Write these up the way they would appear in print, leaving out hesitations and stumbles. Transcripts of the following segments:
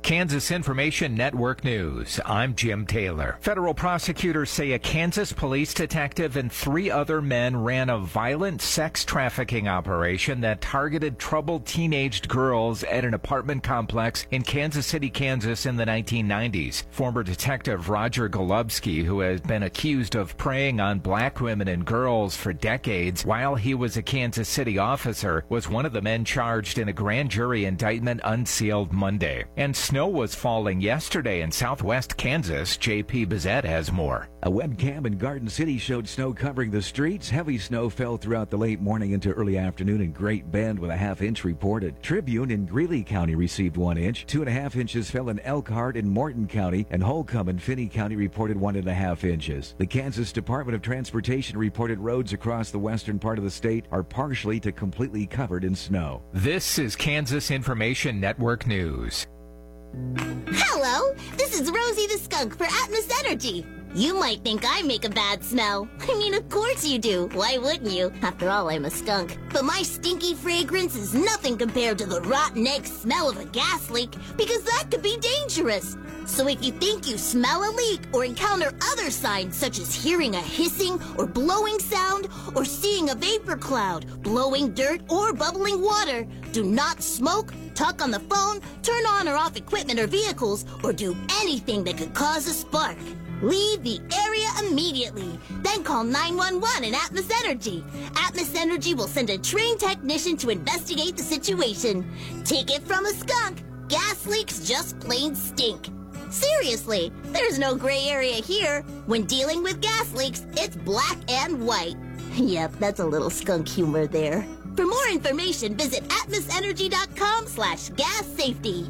Kansas Information Network News. I'm Jim Taylor. Federal prosecutors say a Kansas police detective and 3 other men ran a violent sex trafficking operation that targeted troubled teenaged girls at an apartment complex in Kansas City, Kansas in the 1990s. Former detective Roger Golubsky, who has been accused of preying on black women and girls for decades while he was a Kansas City officer, was one of the men charged in a grand jury indictment unsealed Monday. And snow was falling yesterday in southwest Kansas. J.P. Bizette has more. A webcam in Garden City showed snow covering the streets. Heavy snow fell throughout the late morning into early afternoon in Great Bend with a ½ inch reported. Tribune in Greeley County received 1 inch. 2.5 inches fell in Elkhart and Morton County, and Holcomb and Finney County reported 1.5 inches. The Kansas Department of Transportation reported roads across the western part of the state are partially to completely covered in snow. This is Kansas Information Network News. Hello, this is Rosie the Skunk for Atmos Energy. You might think I make a bad smell. I mean, of course you do. Why wouldn't you? After all, I'm a skunk. But my stinky fragrance is nothing compared to the rotten egg smell of a gas leak, because that could be dangerous. So if you think you smell a leak or encounter other signs such as hearing a hissing or blowing sound or seeing a vapor cloud, blowing dirt or bubbling water, do not smoke, talk on the phone, turn on or off equipment or vehicles, or do anything that could cause a spark. Leave the area immediately. Then call 911 and Atmos Energy. Atmos Energy will send a trained technician to investigate the situation. Take it from a skunk. Gas leaks just plain stink. Seriously, there's no gray area here. When dealing with gas leaks, it's black and white. Yep, that's a little skunk humor there. For more information, visit atmosenergy.com/gas safety.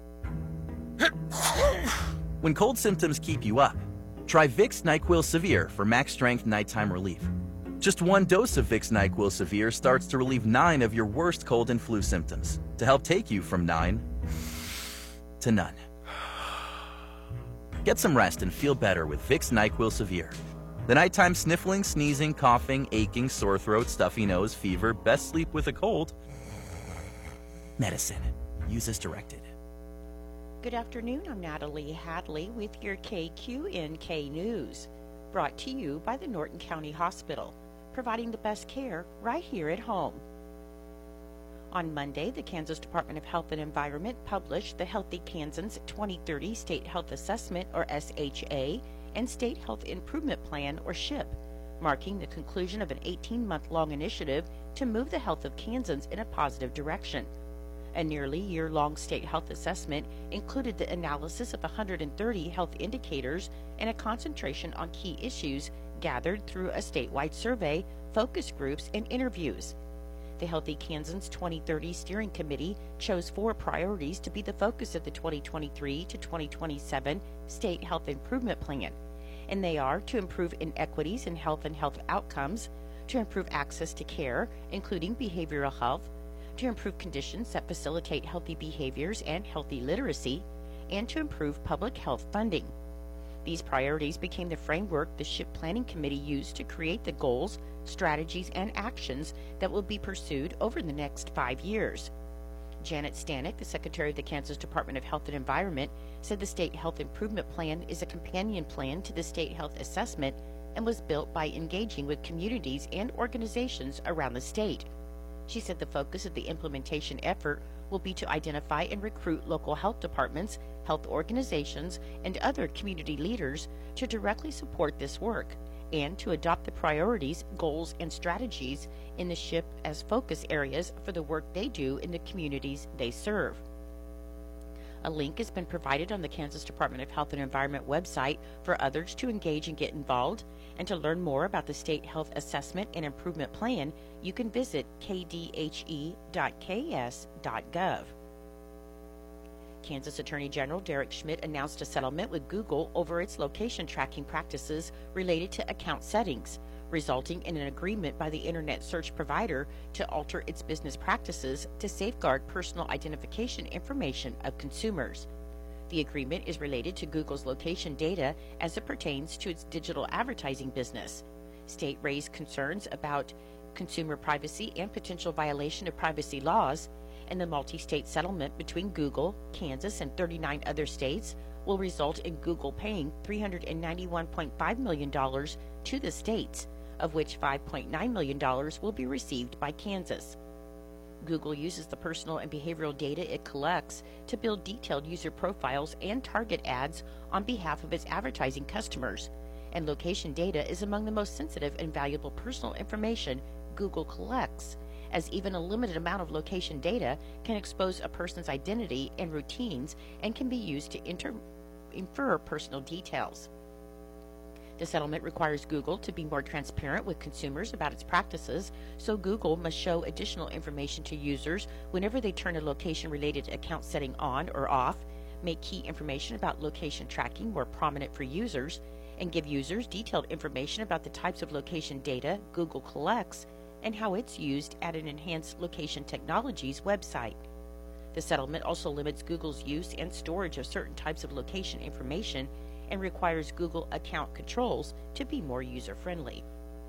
When cold symptoms keep you up, try Vicks NyQuil Severe for max strength nighttime relief. Just 1 dose of Vicks NyQuil Severe starts to relieve 9 of your worst cold and flu symptoms to help take you from 9 to none. Get some rest and feel better with Vicks NyQuil Severe. The nighttime sniffling, sneezing, coughing, aching, sore throat, stuffy nose, fever, best sleep with a cold. Medicine. Use as directed. Good afternoon, I'm Natalie Hadley with your KQNK News, brought to you by the Norton County Hospital, providing the best care right here at home. On Monday, the Kansas Department of Health and Environment published the Healthy Kansans 2030 State Health Assessment, or SHA, and State Health Improvement Plan, or SHIP, marking the conclusion of an 18-month-long initiative to move the health of Kansans in a positive direction. A nearly year-long state health assessment included the analysis of 130 health indicators and a concentration on key issues gathered through a statewide survey, focus groups, and interviews. The Healthy Kansans 2030 Steering Committee chose 4 priorities to be the focus of the 2023 to 2027 State Health Improvement Plan, and they are to improve inequities in health and health outcomes, to improve access to care, including behavioral health, to improve conditions that facilitate healthy behaviors and healthy literacy, and to improve public health funding. These priorities became the framework the SHIP Planning Committee used to create the goals, strategies, and actions that will be pursued over the next 5 years. Janet Stanek, the Secretary of the Kansas Department of Health and Environment, said the State Health Improvement Plan is a companion plan to the State Health Assessment and was built by engaging with communities and organizations around the state. She said the focus of the implementation effort will be to identify and recruit local health departments, health organizations, and other community leaders to directly support this work, and to adopt the priorities, goals, and strategies in the SHIP as focus areas for the work they do in the communities they serve. A link has been provided on the Kansas Department of Health and Environment website for others to engage and get involved. And to learn more about the State Health Assessment and Improvement Plan, you can visit kdhe.ks.gov. Kansas Attorney General Derek Schmidt announced a settlement with Google over its location tracking practices related to account settings, resulting in an agreement by the internet search provider to alter its business practices to safeguard personal identification information of consumers. The agreement is related to Google's location data as it pertains to its digital advertising business. State raised concerns about consumer privacy and potential violation of privacy laws, and the multi-state settlement between Google, Kansas, and 39 other states will result in Google paying $391.5 million to the states, of which $5.9 million will be received by Kansas. Google uses the personal and behavioral data it collects to build detailed user profiles and target ads on behalf of its advertising customers, and location data is among the most sensitive and valuable personal information Google collects, as even a limited amount of location data can expose a person's identity and routines and can be used to infer personal details. The settlement requires Google to be more transparent with consumers about its practices, so Google must show additional information to users whenever they turn a location-related account setting on or off, make key information about location tracking more prominent for users, and give users detailed information about the types of location data Google collects and how it's used at an Enhanced Location Technologies website. The settlement also limits Google's use and storage of certain types of location information and requires Google account controls to be more user-friendly.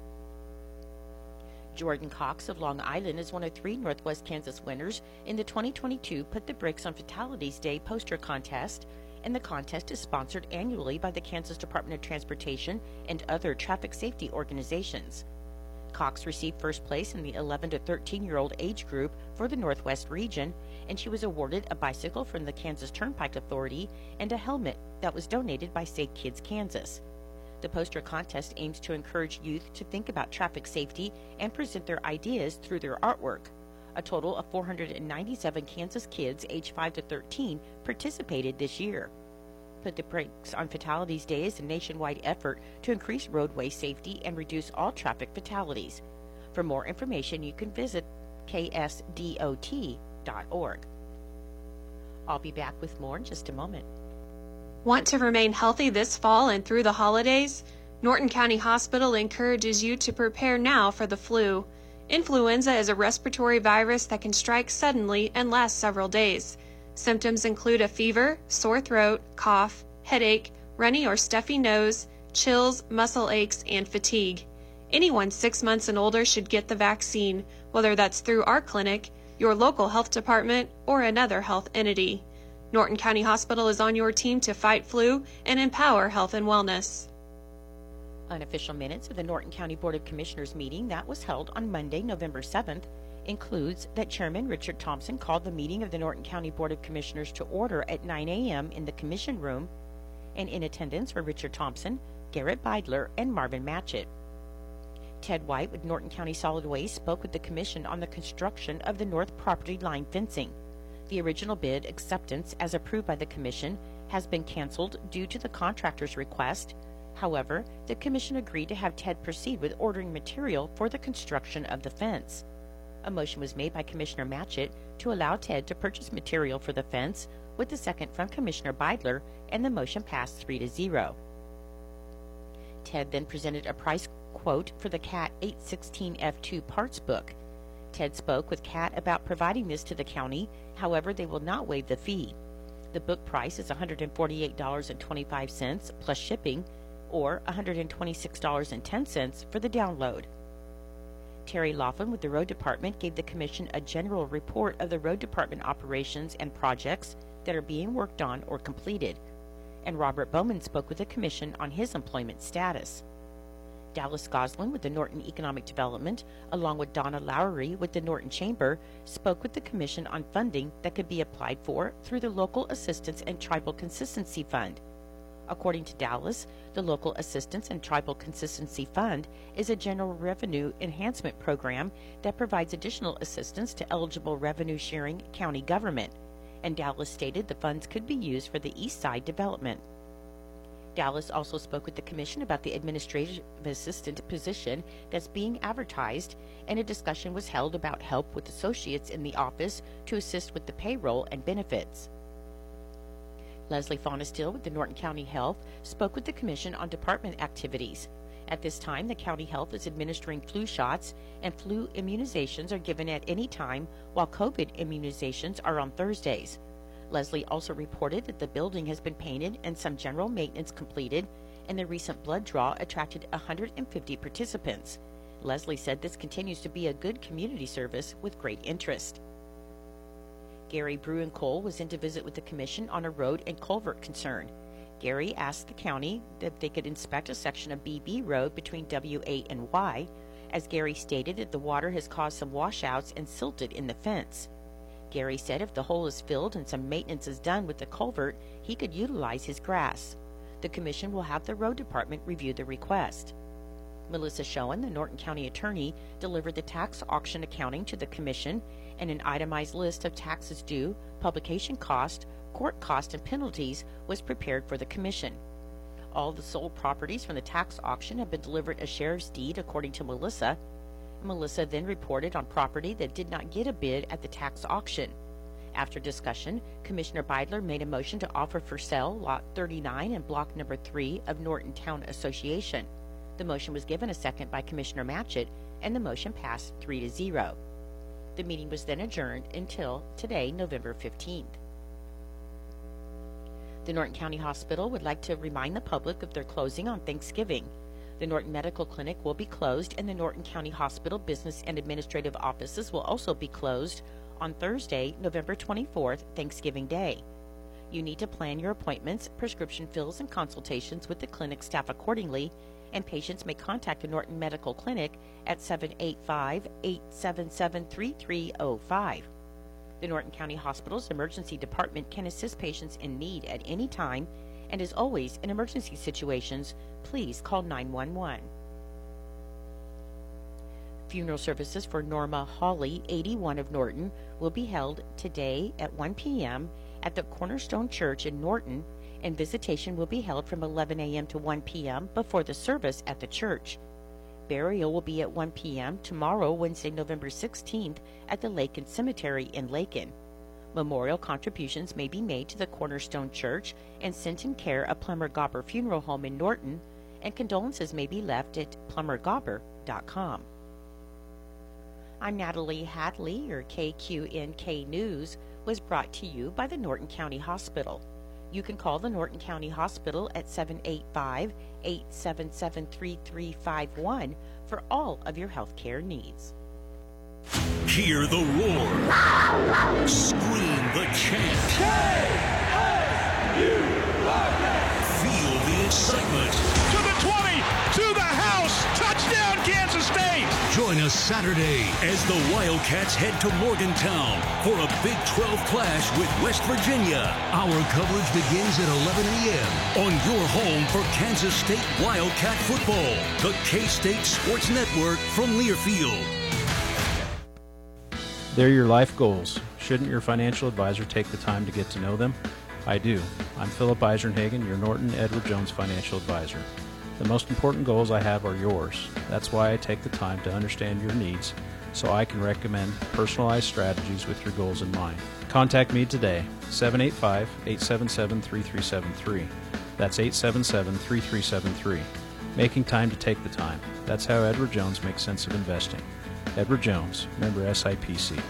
Jordan Cox of Long Island is one of 3 Northwest Kansas winners in the 2022 Put the Bricks on Fatalities Day poster contest, and the contest is sponsored annually by the Kansas Department of Transportation and other traffic safety organizations. Cox received first place in the 11 to 13-year-old age group for the Northwest region, and she was awarded a bicycle from the Kansas Turnpike Authority and a helmet that was donated by Safe Kids Kansas. The poster contest aims to encourage youth to think about traffic safety and present their ideas through their artwork. A total of 497 Kansas kids aged 5 to 13 participated this year. Put the Brakes on Fatalities Day is a nationwide effort to increase roadway safety and reduce all traffic fatalities. For more information, you can visit ksdot.org. I'll be back with more in just a moment. Want to remain healthy this fall and through the holidays? Norton County Hospital encourages you to prepare now for the flu. Influenza is a respiratory virus that can strike suddenly and last several days. Symptoms include a fever, sore throat, cough, headache, runny or stuffy nose, chills, muscle aches, and fatigue. Anyone 6 months and older should get the vaccine, whether that's through our clinic, your local health department, or another health entity. Norton County Hospital is on your team to fight flu and empower health and wellness. Unofficial minutes of the Norton County Board of Commissioners meeting that was held on Monday, November 7th, includes that Chairman Richard Thompson called the meeting of the Norton County Board of Commissioners to order at 9 a.m. in the Commission Room, and in attendance were Richard Thompson, Garrett Beidler, and Marvin Matchett. Ted White with Norton County Solid Waste spoke with the Commission on the construction of the north property line fencing. The original bid acceptance, as approved by the Commission, has been canceled due to the contractor's request. However, the Commission agreed to have Ted proceed with ordering material for the construction of the fence. A motion was made by Commissioner Matchett to allow Ted to purchase material for the fence, with the second from Commissioner Beidler, and the motion passed 3-0. Ted then presented a price quote for the CAT 816F2 parts book. Ted spoke with CAT about providing this to the county, however they will not waive the fee. The book price is $148.25 plus shipping, or $126.10 for the download. Terry Laughlin with the Road Department gave the Commission a general report of the Road Department operations and projects that are being worked on or completed, and Robert Bowman spoke with the Commission on his employment status. Dallas Goslin with the Norton Economic Development, along with Donna Lowry with the Norton Chamber, spoke with the Commission on funding that could be applied for through the Local Assistance and Tribal Consistency Fund. According to Dallas, the Local Assistance and Tribal Consistency Fund is a general revenue enhancement program that provides additional assistance to eligible revenue-sharing county government, and Dallas stated the funds could be used for the East Side development. Dallas also spoke with the Commission about the administrative assistant position that's being advertised, and a discussion was held about help with associates in the office to assist with the payroll and benefits. Leslie Faunestill with the Norton County Health spoke with the Commission on department activities. At this time, the County Health is administering flu shots, and flu immunizations are given at any time, while COVID immunizations are on Thursdays. Leslie also reported that the building has been painted and some general maintenance completed, and the recent blood draw attracted 150 participants. Leslie said this continues to be a good community service with great interest. Gary Bruenkole was in to visit with the commission on a road and culvert concern. Gary asked the county that they could inspect a section of BB Road between W8 and Y, as Gary stated that the water has caused some washouts and silted in the fence. Gary said if the hole is filled and some maintenance is done with the culvert, he could utilize his grass. The commission will have the road department review the request. Melissa Schoen, the Norton County attorney, delivered the tax auction accounting to the commission, and an itemized list of taxes due, publication cost, court cost, and penalties was prepared for the commission. All the sold properties from the tax auction have been delivered as sheriff's deed according to Melissa. Melissa then reported on property that did not get a bid at the tax auction. After discussion, Commissioner Beidler made a motion to offer for sale Lot 39 and Block Number 3 of Norton Town Association. The motion was given a second by Commissioner Matchett, and the motion passed 3-0. The meeting was then adjourned until today, November 15th. The Norton County Hospital would like to remind the public of their closing on Thanksgiving. The Norton Medical Clinic will be closed, and the Norton County Hospital Business and Administrative Offices will also be closed on Thursday, November 24th, Thanksgiving Day. You need to plan your appointments, prescription fills, and consultations with the clinic staff accordingly, and patients may contact the Norton Medical Clinic at 785-877-3305. The Norton County Hospital's emergency department can assist patients in need at any time, and as always, in emergency situations, please call 911. Funeral services for Norma Hawley, 81 of Norton, will be held today at 1 p.m. at the Cornerstone Church in Norton, and visitation will be held from 11 a.m. to 1 p.m. before the service at the church. Burial will be at 1 p.m. tomorrow, Wednesday, November 16th, at the Lakin Cemetery in Lakin. Memorial contributions may be made to the Cornerstone Church and sent in care of Plummer Gobber Funeral Home in Norton, and condolences may be left at plummergobber.com. I'm Natalie Hadley. Your KQNK News was brought to you by the Norton County Hospital. You can call the Norton County Hospital at 785-877-3351 for all of your health care needs. Hear the roar. Scream the chant. Feel the excitement. To the 20, to the house, touchdown Kansas State. Join us Saturday as the Wildcats head to Morgantown for a Big 12 clash with West Virginia. Our coverage begins at 11 a.m. on your home for Kansas State Wildcat football. The K-State Sports Network from Learfield. They're your life goals. Shouldn't your financial advisor take the time to get to know them? I do. I'm Philip Eisenhagen, your Norton Edward Jones financial advisor. The most important goals I have are yours. That's why I take the time to understand your needs so I can recommend personalized strategies with your goals in mind. Contact me today, 785-877-3373. That's 877-3373. Making time to take the time. That's how Edward Jones makes sense of investing. Edward Jones, member SIPC.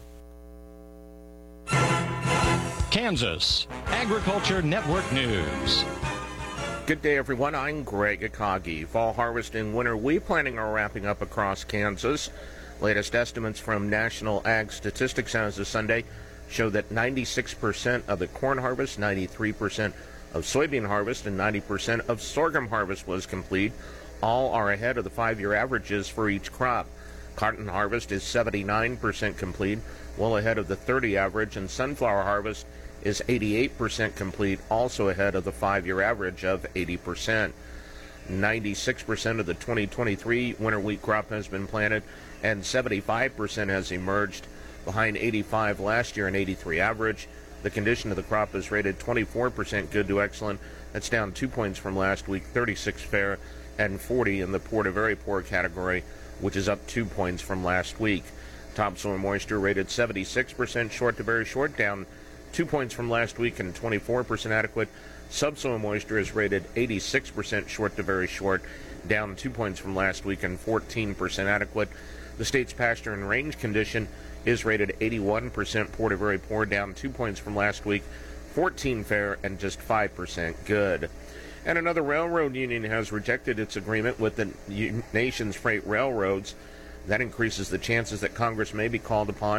Kansas Agriculture Network News. Good day, everyone. I'm Greg Akagi. Fall harvest and winter wheat planting are wrapping up across Kansas. Latest estimates from National Ag Statistics as of Sunday show that 96% of the corn harvest, 93% of soybean harvest, and 90% of sorghum harvest was complete. All are ahead of the 5-year averages for each crop. Cotton harvest is 79% complete, well ahead of the 30 average, and sunflower harvest is 88% complete, also ahead of the 5-year average of 80%. 96% of the 2023 winter wheat crop has been planted, and 75% has emerged, behind 85 last year and 83 average. The condition of the crop is rated 24% good to excellent. That's down 2 points from last week, 36 fair, and 40 in the poor to very poor category, which is up 2 points from last week. Topsoil moisture rated 76% short to very short, down 2 points from last week and 24% adequate. Subsoil moisture is rated 86% short to very short, down 2 points from last week and 14% adequate. The state's pasture and range condition is rated 81% poor to very poor, down 2 points from last week, 14 fair, and just 5% good. And another railroad union has rejected its agreement with the nation's freight railroads. That increases the chances that Congress may be called upon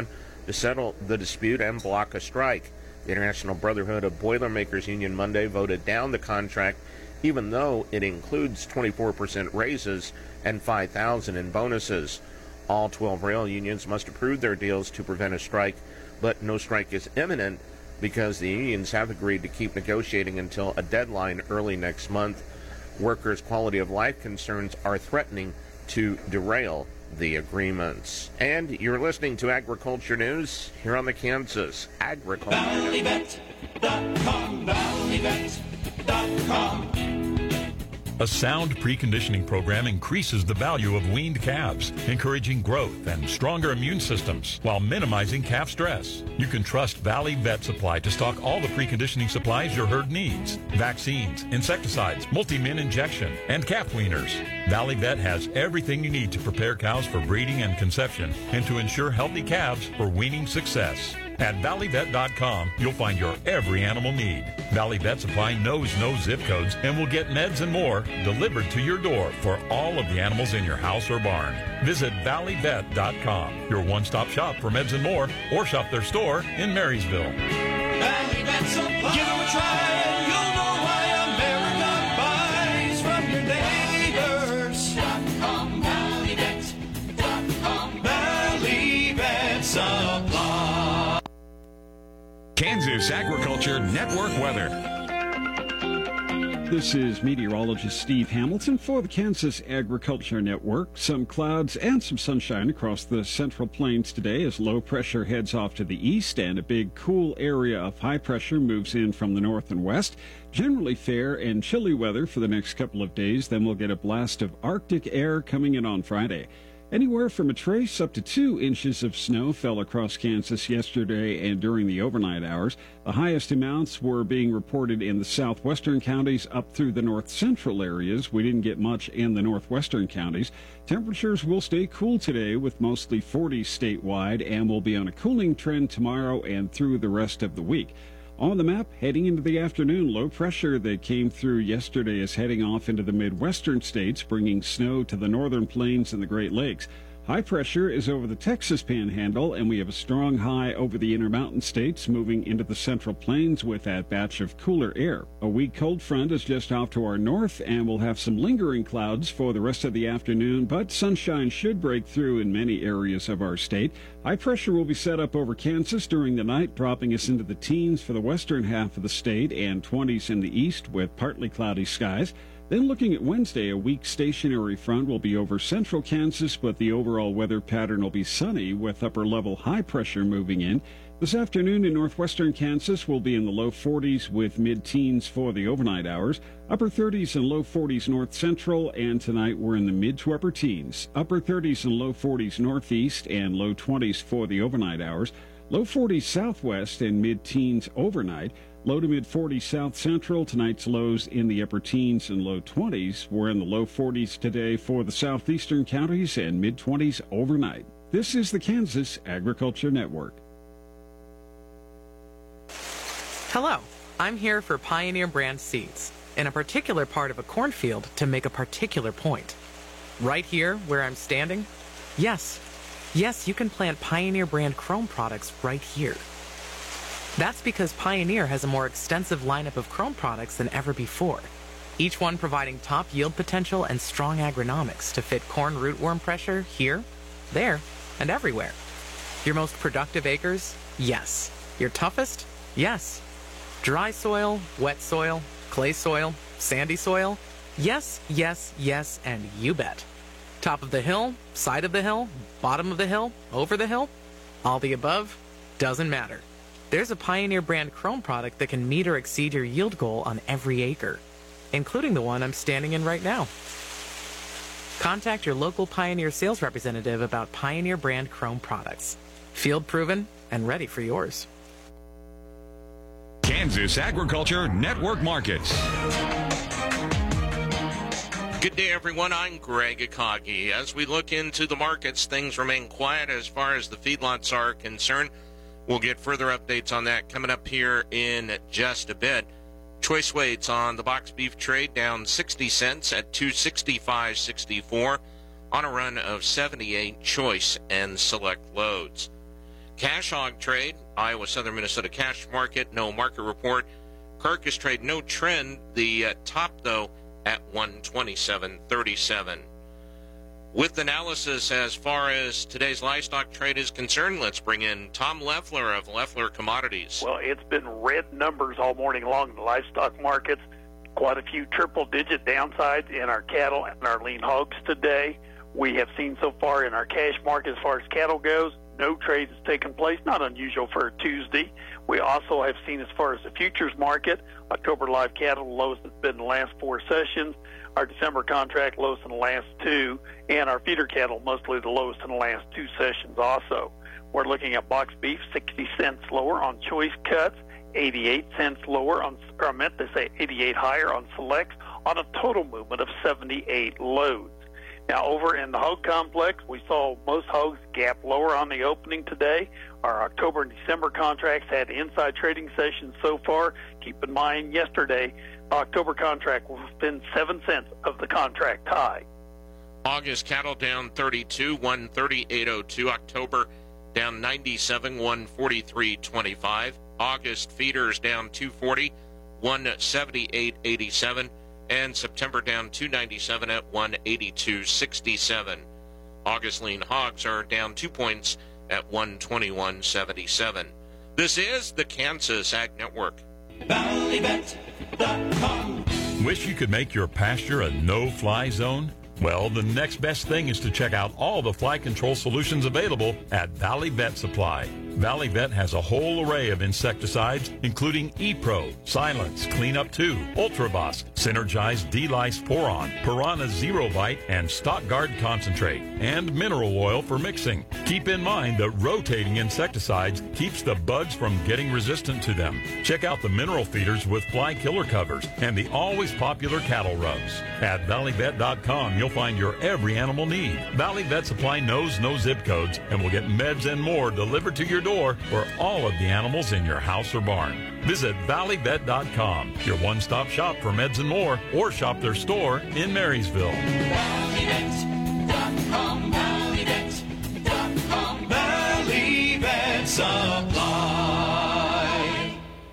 to settle the dispute and block a strike. The International Brotherhood of Boilermakers Union Monday voted down the contract, even though it includes 24% raises and $5,000 in bonuses. All 12 rail unions must approve their deals to prevent a strike, but no strike is imminent because the unions have agreed to keep negotiating until a deadline early next month. Workers' quality of life concerns are threatening to derail the agreements. And you're listening to Agriculture News here on the Kansas Agriculture ValleyVet.com, ValleyVet.com. A sound preconditioning program increases the value of weaned calves, encouraging growth and stronger immune systems while minimizing calf stress. You can trust Valley Vet Supply to stock all the preconditioning supplies your herd needs: vaccines, insecticides, multi-min injection, and calf weaners. Valley Vet has everything you need to prepare cows for breeding and conception and to ensure healthy calves for weaning success. At ValleyVet.com, you'll find your every animal need. Valley Vet Supply knows no zip codes and will get meds and more delivered to your door for all of the animals in your house or barn. Visit ValleyVet.com, your one-stop shop for meds and more, or shop their store in Marysville. Valley Vet Supply. Give them a try and you'll know why America buys from your neighbors. ValleyVet.com, Valley Vet Supply. Kansas Agriculture Network weather. This is meteorologist Steve Hamilton for the Kansas Agriculture Network. Some clouds and some sunshine across the Central Plains today as low pressure heads off to the east and a big cool area of high pressure moves in from the north and west. Generally fair and chilly weather for the next couple of days. Then we'll get a blast of Arctic air coming in on Friday. Anywhere from a trace up to 2 inches of snow fell across Kansas yesterday and during the overnight hours. The highest amounts were being reported in the southwestern counties up through the north central areas. We didn't get much in the northwestern counties. Temperatures will stay cool today with mostly 40s statewide and will be on a cooling trend tomorrow and through the rest of the week. On the map, heading into the afternoon, low pressure that came through yesterday is heading off into the midwestern states, bringing snow to the northern plains and the Great Lakes. High pressure is over the Texas Panhandle, and we have a strong high over the Intermountain states moving into the Central Plains with that batch of cooler air. A weak cold front is just off to our north, and we'll have some lingering clouds for the rest of the afternoon, but sunshine should break through in many areas of our state. High pressure will be set up over Kansas during the night, dropping us into the teens for the western half of the state and 20s in the east with partly cloudy skies. Then looking at Wednesday, a weak stationary front will be over central Kansas, but the overall weather pattern will be sunny with upper-level high pressure moving in. This afternoon in northwestern Kansas will be in the low 40s with mid-teens for the overnight hours, upper 30s and low 40s north central, and tonight we're in the mid to upper teens, upper 30s and low 40s northeast and low 20s for the overnight hours, low 40s southwest and mid-teens overnight. Low to mid-40s south central. Tonight's lows in the upper teens and low 20s. We're in the low 40s today for the southeastern counties and mid-20s overnight. This is the Kansas Agriculture Network. Hello, I'm here for Pioneer brand seeds in a particular part of a cornfield to make a particular point. Right here where I'm standing? Yes, you can plant Pioneer brand Qrome products right here. That's because Pioneer has a more extensive lineup of Qrome products than ever before, each one providing top yield potential and strong agronomics to fit corn rootworm pressure here, there, and everywhere. Your most productive acres? Yes. Your toughest? Yes. Dry soil, wet soil, clay soil, sandy soil? Yes, and you bet. Top of the hill, side of the hill, bottom of the hill, over the hill? All the above? Doesn't matter. There's a Pioneer brand Qrome product that can meet or exceed your yield goal on every acre, including the one I'm standing in right now. Contact your local Pioneer sales representative about Pioneer brand Qrome products. Field proven and ready for yours. Kansas Agriculture Network Markets. Good day, everyone. I'm Greg Akagi. As we look into the markets, things remain quiet as far as the feedlots are concerned. We'll get further updates on that coming up here in just a bit. Choice weights on the box beef trade down 60 cents at $265.64 on a run of 78 choice and select loads. Cash hog trade, Iowa Southern Minnesota cash market, no market report. Carcass trade, no trend. The top, though, at 127.37. With analysis as far as today's livestock trade is concerned, let's bring in Tom Leffler of Leffler Commodities. Well, it's been red numbers all morning long in the livestock markets. Quite a few triple-digit downsides in our cattle and our lean hogs today. We have seen so far in our cash market, as far as cattle goes, no trade has taken place, not unusual for a Tuesday. We also have seen, as far as the futures market, October live cattle the lowest it's been in the last 4 sessions, our December contract lowest in the last 2, and our feeder cattle mostly the lowest in the last 2 sessions also. We're looking at box beef 60 cents lower on choice cuts, 88 cents lower on, or I meant to say 88 higher on selects, on a total movement of 78 loads. Now, over in the hog complex, we saw most hogs gap lower on the opening today. Our October and December contracts had inside trading sessions so far. Keep in mind, yesterday, October contract was within 7 cents of the contract high. August cattle down 32, 138.02. October down 97, 143.25. August feeders down 240, 178.87. And September down 297 at 182.67. August lean hogs are down 2 points at 121.77. This is the Kansas Ag Network. Valleybet.com. Wish you could make your pasture a no-fly zone? Well, the next best thing is to check out all the fly control solutions available at Valley Vet Supply. Valley Vet has a whole array of insecticides, including E-Pro, Silence, Cleanup 2, Ultrabos, Synergize D-Lice Poron, Piranha Zero Bite, and Stock Guard Concentrate, and mineral oil for mixing. Keep in mind that rotating insecticides keeps the bugs from getting resistant to them. Check out the mineral feeders with fly killer covers and the always popular cattle rubs. At ValleyVet.com, you'll find your every animal need. Valley Vet Supply knows no zip codes and will get meds and more delivered to your door for all of the animals in your house or barn. Visit ValleyVet.com, your one-stop shop for meds and more, or shop their store in Marysville. ValleyVet.com, ValleyVet.com, Valley Vet Supply.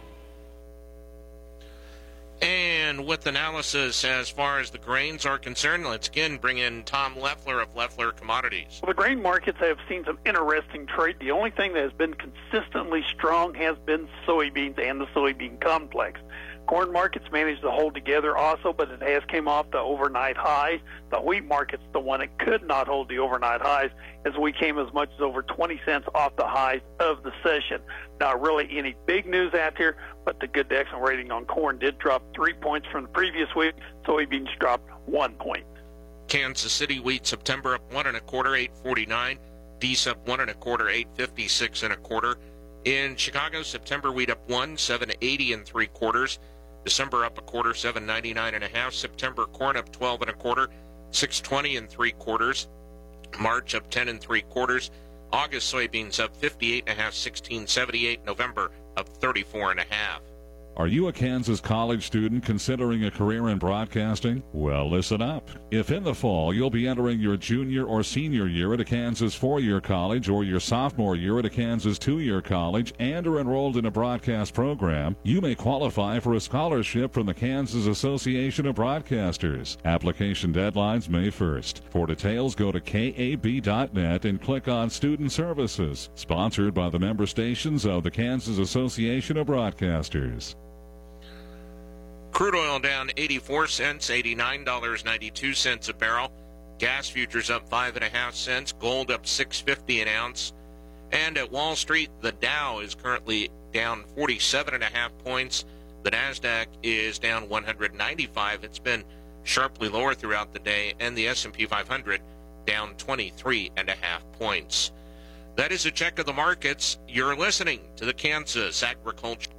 And with analysis as far as the grains are concerned, let's again bring in Tom Leffler of Leffler Commodities. Well, the grain markets have seen some interesting trade. The only thing that has been consistently strong has been soybeans and the soybean complex. Corn markets managed to hold together also, but it has came off the overnight highs. The wheat market's the one that could not hold the overnight highs, as we came as much as over 20 cents off the highs of the session. Not really any big news out here, but the good excellent rating on corn did drop 3 points from the previous week. Soybeans dropped 1 point. Kansas City wheat September up 1 1/4, 8.49. Dees up 1 1/4, 8.56 1/4. In Chicago, September wheat up 1, 7.80 3/4. December up 1/4, 7.99 1/2. September corn up 12 1/4, 6.20 3/4. March up 10 3/4. August soybeans up 58 1/2, 16.78. November up 34 1/2. Are you a Kansas college student considering a career in broadcasting? Well, listen up. If in the fall you'll be entering your junior or senior year at a Kansas 4-year college or your sophomore year at a Kansas 2-year college and are enrolled in a broadcast program, you may qualify for a scholarship from the Kansas Association of Broadcasters. Application deadlines May 1st. For details, go to kab.net and click on Student Services. Sponsored by the member stations of the Kansas Association of Broadcasters. Crude oil down 84 cents, $89.92 a barrel. Gas futures up 5.5 cents. Gold up $6.50 an ounce. And at Wall Street, the Dow is currently down 47.5 points. The Nasdaq is down 195. It's been sharply lower throughout the day. And the S&P 500 down 23.5 points. That is a check of the markets. You're listening to the Kansas Agriculture